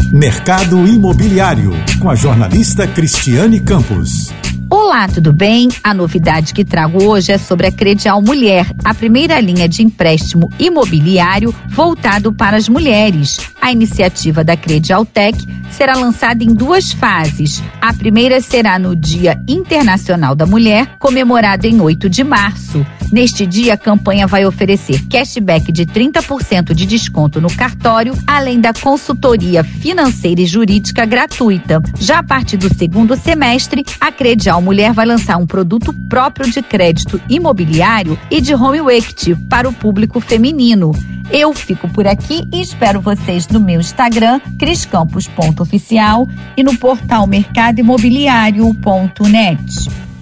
Mercado Imobiliário, com a jornalista Cristiane Campos. Olá, tudo bem? A novidade que trago hoje é sobre a Credial Mulher, a primeira linha de empréstimo imobiliário voltado para as mulheres. A iniciativa da Credial Tech será lançada em 2 fases. A primeira será no Dia Internacional da Mulher, comemorado em 8 de março. Neste dia, a campanha vai oferecer cashback de 30% de desconto no cartório, além da consultoria financeira e jurídica gratuita. Já a partir do segundo semestre, a Credial Mulher vai lançar um produto próprio de crédito imobiliário e de home equity para o público feminino. Eu fico por aqui e espero vocês no meu Instagram, criscampos.oficial, e no portal mercadoimobiliario.net.